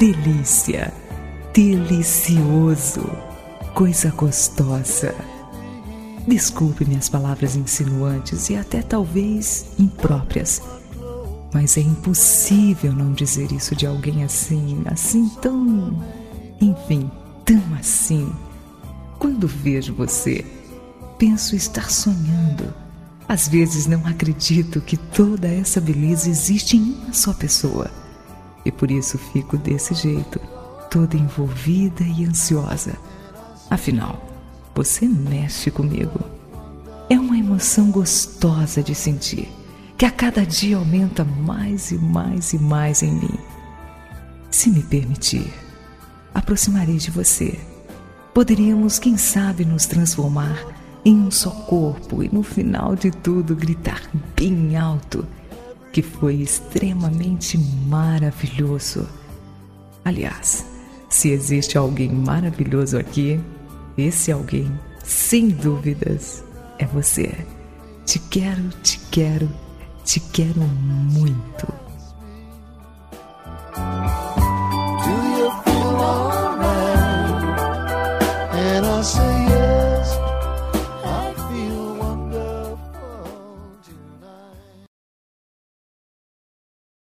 delícia, delicioso, coisa gostosa. Desculpe minhas palavras insinuantes e até talvez impróprias, mas é impossível não dizer isso de alguém assim tão... enfim, tão assim. Quando vejo você, penso estar sonhando. Às vezes não acredito que toda essa beleza existe em uma só pessoa. E por isso fico desse jeito, toda envolvida e ansiosa. Afinal, você mexe comigo. É uma emoção gostosa de sentir, que a cada dia aumenta mais e mais e mais em mim. Se me permitir, aproximarei de você. Poderíamos, quem sabe, nos transformar em um só corpo e no final de tudo gritar bem alto que foi extremamente maravilhoso. Aliás, se existe alguém maravilhoso aqui, esse alguém, sem dúvidas, é você. Te quero, te quero, te quero muito.